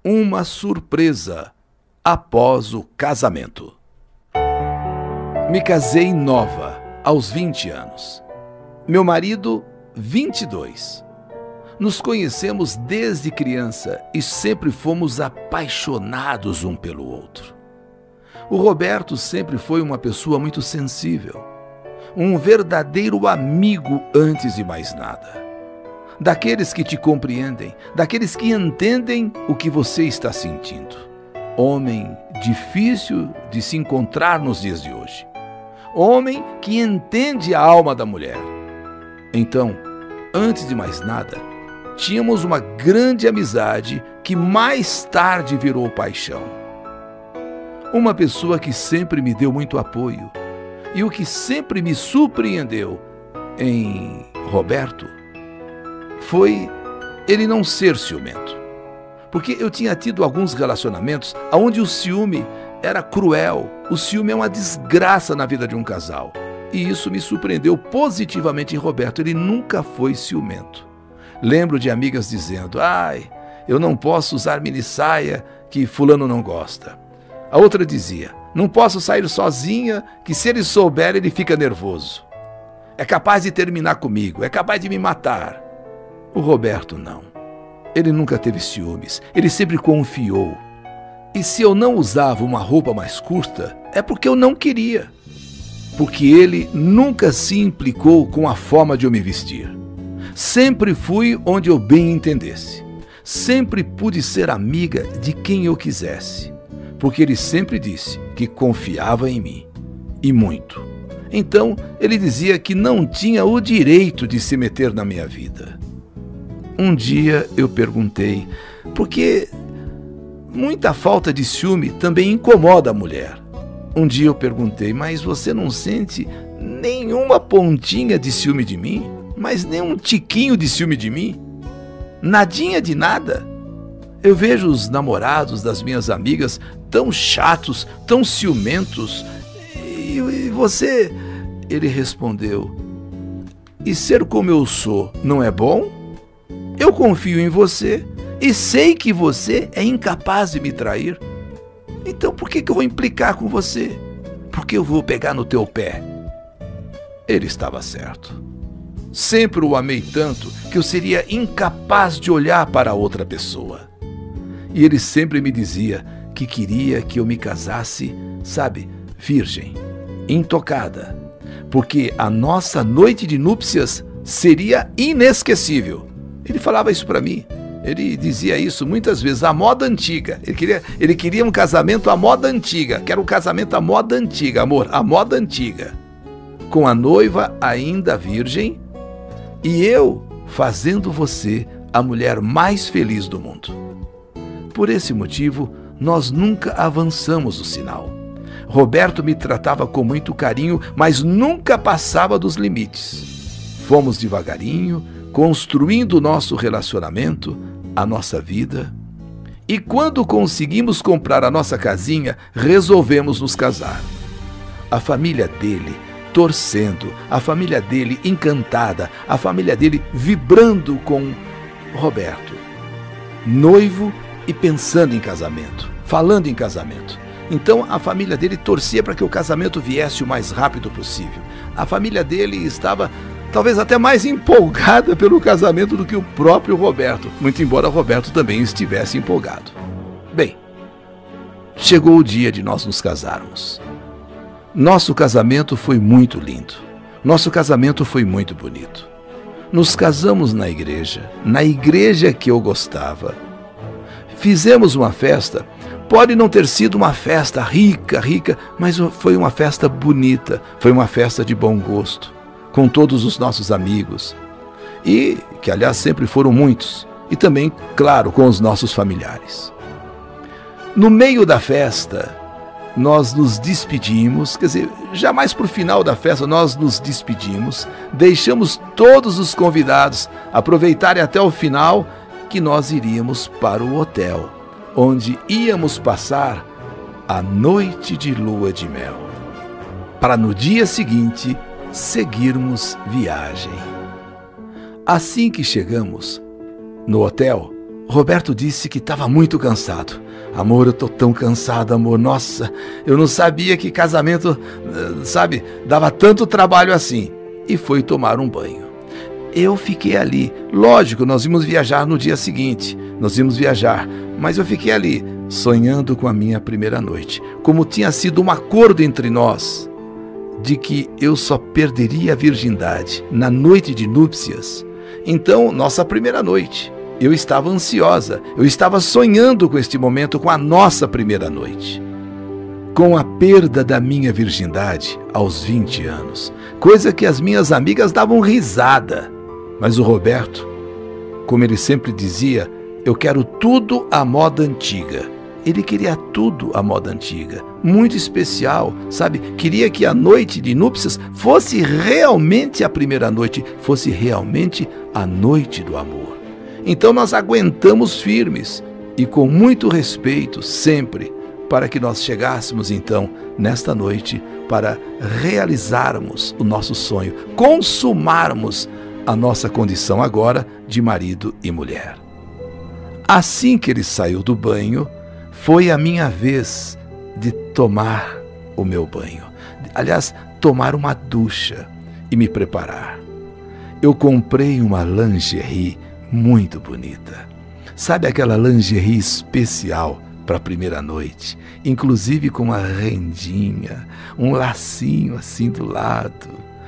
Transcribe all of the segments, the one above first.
Uma surpresa após o casamento. Me casei nova, aos 20 anos. Meu marido, 22. Nos conhecemos desde criança e sempre fomos apaixonados um pelo outro. O Roberto sempre foi uma pessoa muito sensível, um verdadeiro amigo antes de mais nada. Daqueles que te compreendem, daqueles que entendem o que você está sentindo. Homem difícil de se encontrar nos dias de hoje. Homem que entende a alma da mulher. Então, antes de mais nada, tínhamos uma grande amizade que mais tarde virou paixão. Uma pessoa que sempre me deu muito apoio e o que sempre me surpreendeu em Roberto foi ele não ser ciumento. Porque eu tinha tido alguns relacionamentos onde o ciúme era cruel. O ciúme é uma desgraça na vida de um casal. E isso me surpreendeu positivamente em Roberto. Ele nunca foi ciumento. Lembro de amigas dizendo: eu não posso usar minissaia que fulano não gosta. A outra dizia: não posso sair sozinha que se ele souber ele fica nervoso. É capaz de terminar comigo, é capaz de me matar. O Roberto não. Ele nunca teve ciúmes, ele sempre confiou. E se eu não usava uma roupa mais curta, é porque eu não queria. Porque ele nunca se implicou com a forma de eu me vestir. Sempre fui onde eu bem entendesse. Sempre pude ser amiga de quem eu quisesse. Porque ele sempre disse que confiava em mim. E muito. Então, ele dizia que não tinha o direito de se meter na minha vida. Um dia eu perguntei, porque muita falta de ciúme também incomoda a mulher. Um dia eu perguntei: mas você não sente nenhuma pontinha de ciúme de mim? Mas nem um tiquinho de ciúme de mim? Nadinha de nada? Eu vejo os namorados das minhas amigas tão chatos, tão ciumentos. E você? Ele respondeu: e ser como eu sou não é bom? Eu confio em você e sei que você é incapaz de me trair. Então por que eu vou implicar com você? Porque eu vou pegar no teu pé. Ele estava certo. Sempre o amei tanto que eu seria incapaz de olhar para outra pessoa. E ele sempre me dizia que queria que eu me casasse, virgem, intocada. Porque a nossa noite de núpcias seria inesquecível. Ele falava isso para mim. Ele dizia isso muitas vezes, a moda antiga. Ele queria um casamento à moda antiga. Quero um casamento à moda antiga, amor, à moda antiga. Com a noiva ainda virgem e eu fazendo você a mulher mais feliz do mundo. Por esse motivo, nós nunca avançamos o sinal. Roberto me tratava com muito carinho, mas nunca passava dos limites. Fomos devagarinho, construindo o nosso relacionamento, a nossa vida. E quando conseguimos comprar a nossa casinha, resolvemos nos casar. A família dele torcendo, a família dele encantada, a família dele vibrando com Roberto. Noivo e pensando em casamento, falando em casamento. Então a família dele torcia para que o casamento viesse o mais rápido possível. A família dele estava talvez até mais empolgada pelo casamento do que o próprio Roberto, muito embora Roberto também estivesse empolgado. Bem, chegou o dia de nós nos casarmos. Nosso casamento foi muito lindo. Nosso casamento foi muito bonito. Nos casamos na igreja que eu gostava. Fizemos uma festa. Pode não ter sido uma festa rica, mas foi uma festa bonita, foi uma festa de bom gosto, com todos os nossos amigos, e que aliás sempre foram muitos, e também, claro, com os nossos familiares. No meio da festa, nós nos despedimos, já mais para o final da festa nós nos despedimos, deixamos todos os convidados aproveitarem até o final, que nós iríamos para o hotel, onde íamos passar a noite de lua de mel, para no dia seguinte seguirmos viagem. Assim que chegamos no hotel, Roberto disse que estava muito cansado. Amor, eu tô tão cansado, amor. Nossa, eu não sabia que casamento, sabe, dava tanto trabalho assim. E foi tomar um banho. Eu fiquei ali. Lógico, nós íamos viajar no dia seguinte. Nós íamos viajar. Mas eu fiquei ali, sonhando com a minha primeira noite. Como tinha sido um acordo entre nós, de que eu só perderia a virgindade na noite de núpcias. Então, nossa primeira noite. Eu estava ansiosa, eu estava sonhando com este momento, com a nossa primeira noite. Com a perda da minha virgindade aos 20 anos, coisa que as minhas amigas davam risada. Mas o Roberto, como ele sempre dizia, eu quero tudo à moda antiga. Ele queria tudo à moda antiga, muito especial, sabe? Queria que a noite de núpcias fosse realmente a primeira noite, fosse realmente a noite do amor. Então nós aguentamos firmes e com muito respeito sempre para que nós chegássemos então nesta noite para realizarmos o nosso sonho, consumarmos a nossa condição agora de marido e mulher. Assim que ele saiu do banho, foi a minha vez de tomar o meu banho. Aliás, tomar uma ducha e me preparar. Eu comprei uma lingerie muito bonita. Sabe aquela lingerie especial para a primeira noite? Inclusive com uma rendinha, um lacinho assim do lado.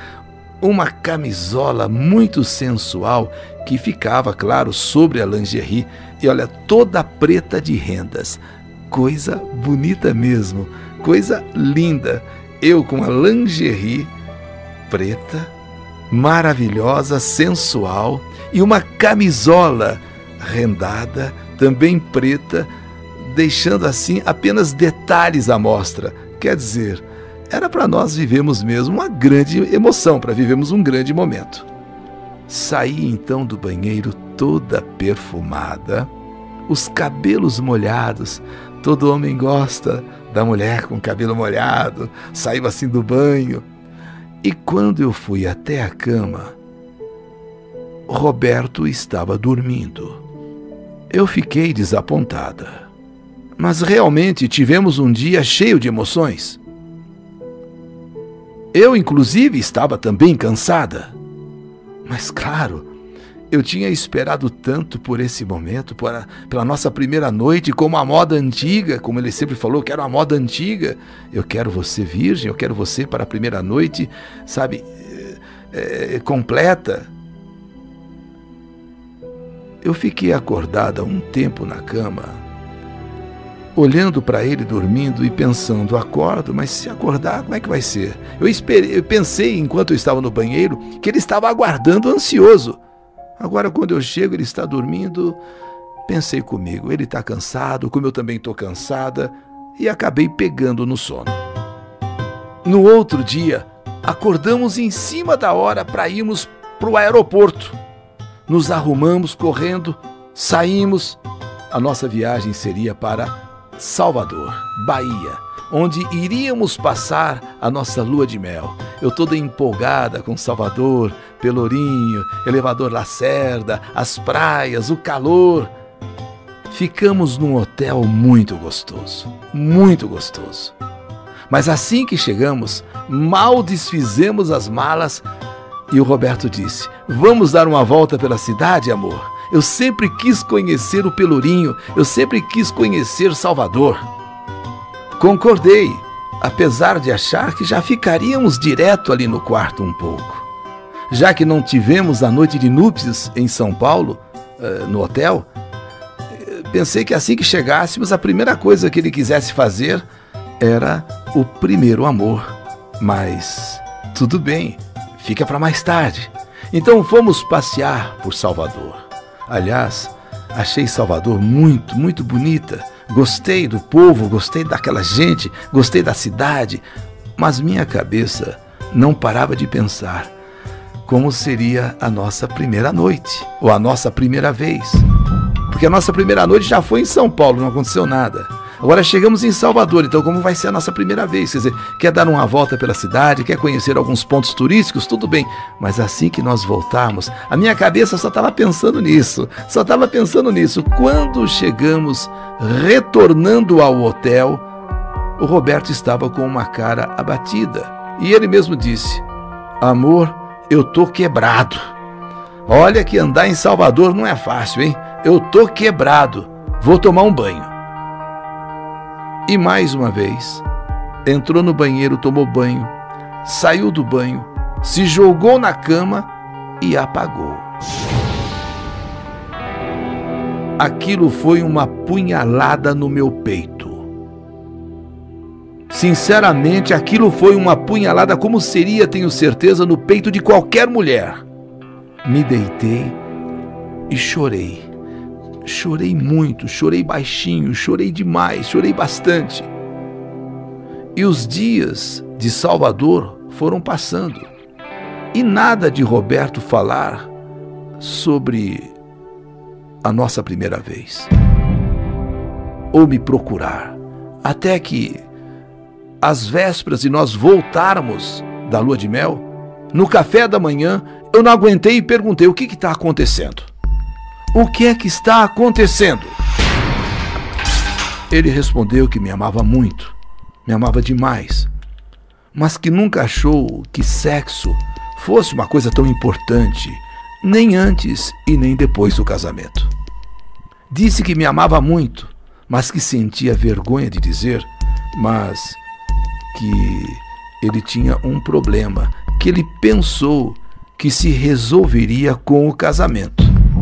Uma camisola muito sensual que ficava, claro, sobre a lingerie. E olha, toda preta de rendas. Coisa bonita mesmo, coisa linda. Eu com a lingerie preta, maravilhosa, sensual, e uma camisola rendada, também preta, deixando assim apenas detalhes à mostra. Quer dizer, era para nós vivermos mesmo uma grande emoção, para vivermos um grande momento. Saí então do banheiro toda perfumada, os cabelos molhados. Todo homem gosta da mulher com cabelo molhado. Saiu assim do banho. E quando eu fui até a cama, Roberto estava dormindo. Eu fiquei desapontada. Mas realmente tivemos um dia cheio de emoções. Eu, inclusive, estava também cansada. Mas, claro, eu tinha esperado tanto por esse momento, pela nossa primeira noite, como a moda antiga, como ele sempre falou, quero a moda antiga. Eu quero você virgem, eu quero você para a primeira noite, sabe, completa. Eu fiquei acordada um tempo na cama, olhando para ele dormindo e pensando, acordo, mas se acordar, como é que vai ser? Eu pensei, enquanto eu estava no banheiro, que ele estava aguardando ansioso. Agora, quando eu chego, ele está dormindo. Pensei comigo, ele está cansado, como eu também estou cansada, e acabei pegando no sono. No outro dia, acordamos em cima da hora para irmos para o aeroporto. Nos arrumamos correndo, saímos. A nossa viagem seria para Salvador, Bahia, onde iríamos passar a nossa lua de mel. Eu toda empolgada com Salvador, Pelourinho, Elevador Lacerda, as praias, o calor. Ficamos num hotel muito gostoso, muito gostoso. Mas assim que chegamos, mal desfizemos as malas e o Roberto disse, vamos dar uma volta pela cidade, amor? Eu sempre quis conhecer o Pelourinho, eu sempre quis conhecer Salvador. Concordei, apesar de achar que já ficaríamos direto ali no quarto um pouco. Já que não tivemos a noite de núpcias em São Paulo, no hotel, pensei que assim que chegássemos, a primeira coisa que ele quisesse fazer era o primeiro amor. Mas tudo bem, fica para mais tarde. Então fomos passear por Salvador. Aliás, achei Salvador muito, muito bonita. Gostei do povo, gostei daquela gente, gostei da cidade. Mas minha cabeça não parava de pensar como seria a nossa primeira noite, ou a nossa primeira vez. Porque a nossa primeira noite já foi em São Paulo, não aconteceu nada. Agora chegamos em Salvador, então como vai ser a nossa primeira vez? Quer dizer, quer dar uma volta pela cidade, quer conhecer alguns pontos turísticos, tudo bem. Mas assim que nós voltarmos, a minha cabeça só estava pensando nisso, Quando chegamos, retornando ao hotel, o Roberto estava com uma cara abatida. E ele mesmo disse: amor, eu tô quebrado. Olha que andar em Salvador não é fácil, hein? Eu tô quebrado. Vou tomar um banho. E mais uma vez, entrou no banheiro, tomou banho, saiu do banho, se jogou na cama e apagou. Aquilo foi uma punhalada no meu peito. Sinceramente, aquilo foi uma punhalada como seria, tenho certeza, no peito de qualquer mulher. Me deitei e chorei. Chorei muito, chorei baixinho, chorei demais, chorei bastante. E os dias de Salvador foram passando. E nada de Roberto falar sobre a nossa primeira vez. Ou me procurar. Até que, às vésperas de nós voltarmos da lua de mel, no café da manhã, eu não aguentei e perguntei: o que está acontecendo? O que é que está acontecendo? Ele respondeu que me amava muito, me amava demais, mas que nunca achou que sexo fosse uma coisa tão importante, nem antes e nem depois do casamento. Disse que me amava muito, mas que sentia vergonha de dizer, mas que ele tinha um problema, que ele pensou que se resolveria com o casamento.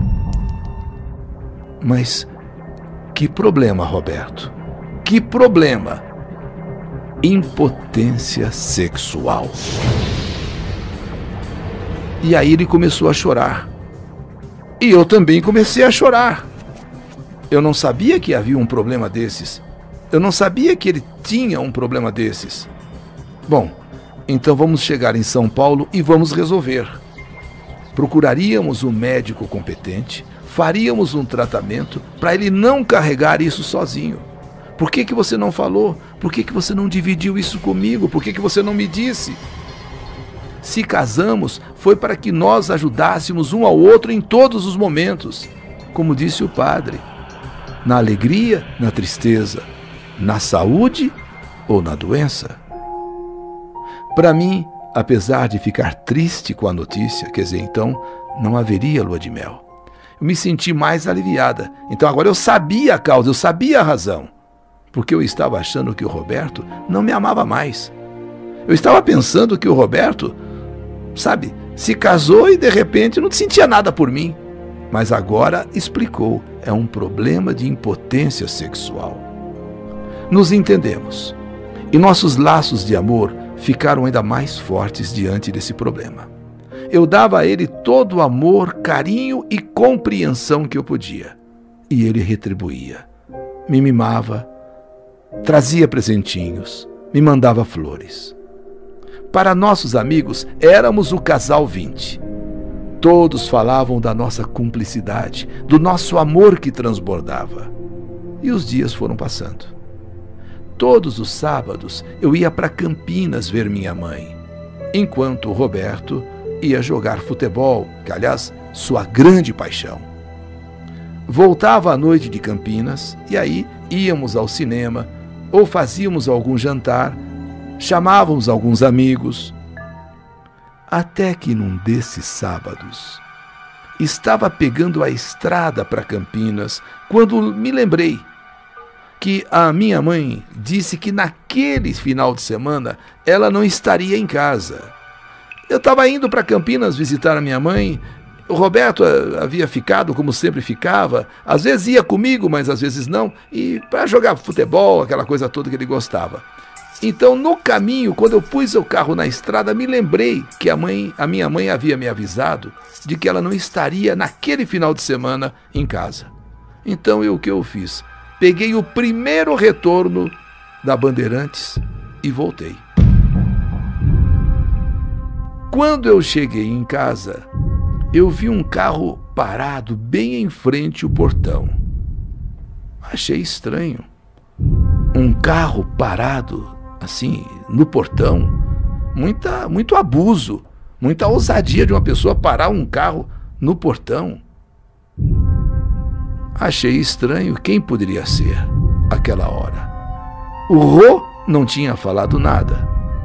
Mas que problema, Roberto? Que problema? Impotência sexual. E aí ele começou a chorar. E eu também comecei a chorar. Eu não sabia que havia um problema desses. Eu não sabia que ele tinha um problema desses. Bom, então vamos chegar em São Paulo e vamos resolver. Procuraríamos um médico competente, faríamos um tratamento para ele não carregar isso sozinho. Por que você não falou? Por que você não dividiu isso comigo? Por que você não me disse? Se casamos, foi para que nós ajudássemos um ao outro em todos os momentos. Como disse o padre, na alegria, na tristeza, na saúde ou na doença. Para mim, apesar de ficar triste com a notícia, quer dizer, então, não haveria lua de mel. Eu me senti mais aliviada. Então agora eu sabia a causa, eu sabia a razão. Porque eu estava achando que o Roberto não me amava mais. Eu estava pensando que o Roberto, sabe, se casou e de repente não sentia nada por mim. Mas agora explicou, é um problema de impotência sexual. Nos entendemos. E nossos laços de amor ficaram ainda mais fortes diante desse problema. Eu dava a ele todo o amor, carinho e compreensão que eu podia. E ele retribuía. Me mimava, trazia presentinhos, me mandava flores. Para nossos amigos, éramos o casal 20. Todos falavam da nossa cumplicidade, do nosso amor que transbordava. E os dias foram passando. Todos os sábados eu ia para Campinas ver minha mãe, enquanto o Roberto ia jogar futebol, que aliás, sua grande paixão. Voltava à noite de Campinas e aí íamos ao cinema ou fazíamos algum jantar, chamávamos alguns amigos. Até que num desses sábados, estava pegando a estrada para Campinas quando me lembrei que a minha mãe disse que naquele final de semana ela não estaria em casa. Eu estava indo para Campinas visitar a minha mãe. O Roberto havia ficado como sempre ficava. Às vezes ia comigo, mas às vezes não. E para jogar futebol, aquela coisa toda que ele gostava. Então, no caminho, quando eu pus o carro na estrada, me lembrei que a minha mãe havia me avisado de que ela não estaria naquele final de semana em casa. Então, o que eu fiz? Peguei o primeiro retorno da Bandeirantes e voltei. Quando eu cheguei em casa, eu vi um carro parado bem em frente ao portão. Achei estranho. um carro parado, assim, no portão. Muito abuso, muita ousadia de uma pessoa parar um carro no portão. Achei estranho quem poderia ser aquela hora. O Rô não tinha falado nada.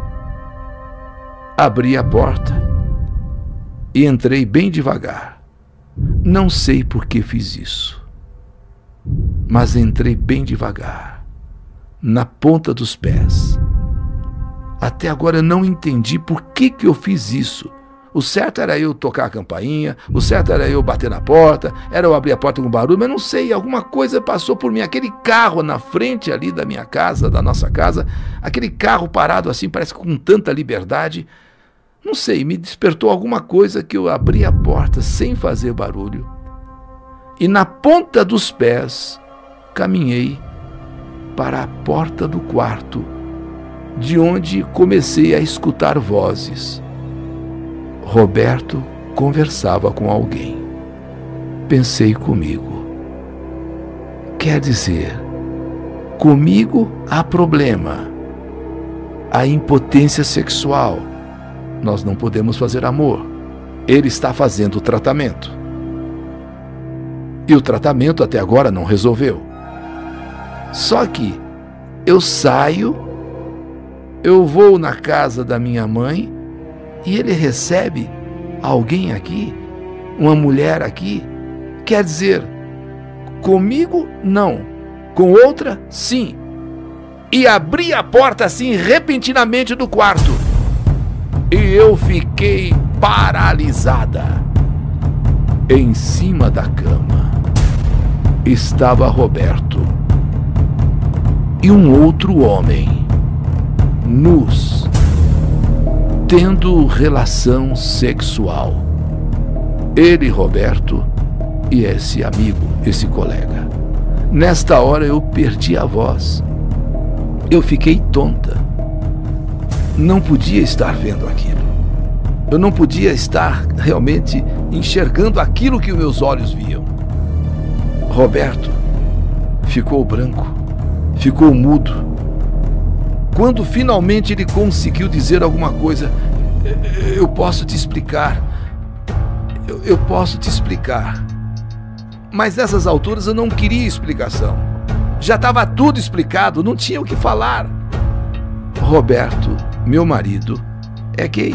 Abri a porta e entrei bem devagar. Não sei por que fiz isso, mas entrei bem devagar, na ponta dos pés. Até agora eu não entendi por que eu fiz isso. O certo era eu tocar a campainha, o certo era eu bater na porta, era eu abrir a porta com barulho, mas não sei, alguma coisa passou por mim. Aquele carro na frente ali da minha casa, da nossa casa, aquele carro parado assim, parece com tanta liberdade. Não sei, me despertou alguma coisa que eu abri a porta sem fazer barulho. E na ponta dos pés, caminhei para a porta do quarto, de onde comecei a escutar vozes. Roberto conversava com alguém. Pensei comigo. Quer dizer, comigo há problema. A impotência sexual. Nós não podemos fazer amor. Ele está fazendo o tratamento. E o tratamento até agora não resolveu. Só que eu saio, eu vou na casa da minha mãe e ele recebe alguém aqui, uma mulher aqui. Quer dizer, comigo não, com outra sim. E abri a porta assim repentinamente do quarto. E eu fiquei paralisada. Em cima da cama estava Roberto e um outro homem, nus, tendo relação sexual. Ele, Roberto, e esse amigo, esse colega. Nesta hora eu perdi a voz. Eu fiquei tonta. Não podia estar vendo aquilo. Eu não podia estar realmente enxergando aquilo que os meus olhos viam. Roberto ficou branco, ficou mudo. Quando finalmente ele conseguiu dizer alguma coisa, eu posso te explicar. Eu posso te explicar. Mas nessas alturas eu não queria explicação. Já estava tudo explicado, não tinha o que falar. Roberto, meu marido, é gay.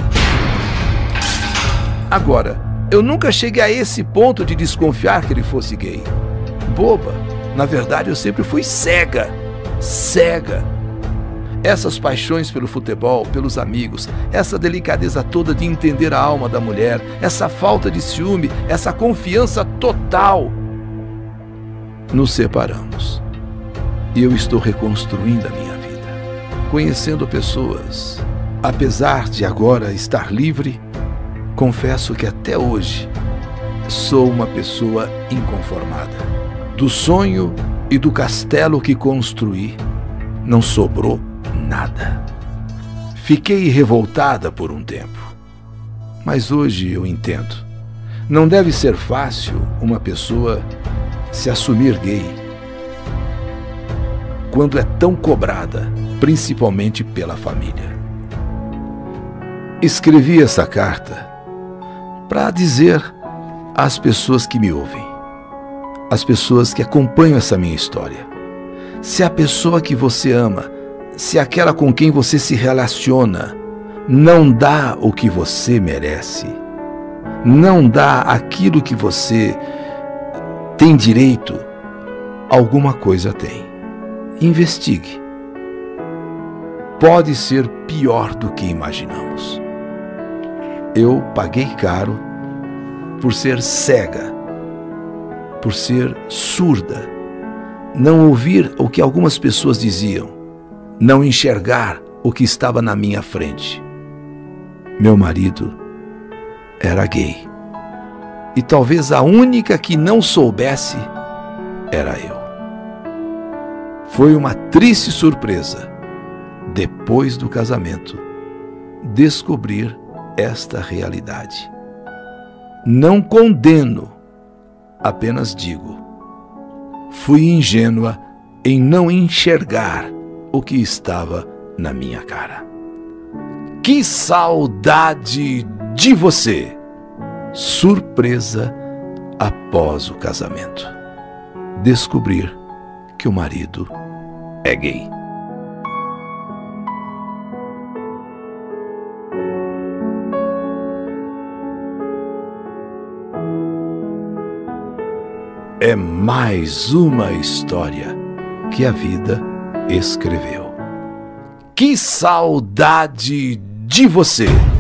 Agora, eu nunca cheguei a esse ponto de desconfiar que ele fosse gay. Boba. Na verdade, eu sempre fui cega. Cega. Essas paixões pelo futebol, pelos amigos, essa delicadeza toda de entender a alma da mulher, essa falta de ciúme, essa confiança total. Nos separamos. E eu estou reconstruindo a minha vida, conhecendo pessoas. Apesar de agora estar livre, confesso que até hoje sou uma pessoa inconformada. Do sonho e do castelo que construí, não sobrou nada. Fiquei revoltada por um tempo, mas hoje eu entendo. Não deve ser fácil uma pessoa se assumir gay quando é tão cobrada, principalmente pela família. Escrevi essa carta para dizer às pessoas que me ouvem, às pessoas que acompanham essa minha história: se a pessoa que você ama, se aquela com quem você se relaciona não dá o que você merece, não dá aquilo que você tem direito, alguma coisa tem. Investigue. Pode ser pior do que imaginamos. Eu paguei caro por ser cega, por ser surda, não ouvir o que algumas pessoas diziam, não enxergar o que estava na minha frente. Meu marido era gay. E talvez a única que não soubesse era eu. Foi uma triste surpresa, depois do casamento, descobrir esta realidade. Não condeno, apenas digo: fui ingênua em não enxergar o que estava na minha cara. Que saudade de você! Surpresa após o casamento. Descobrir que o marido é gay. É mais uma história que a vida escreveu. Que saudade de você!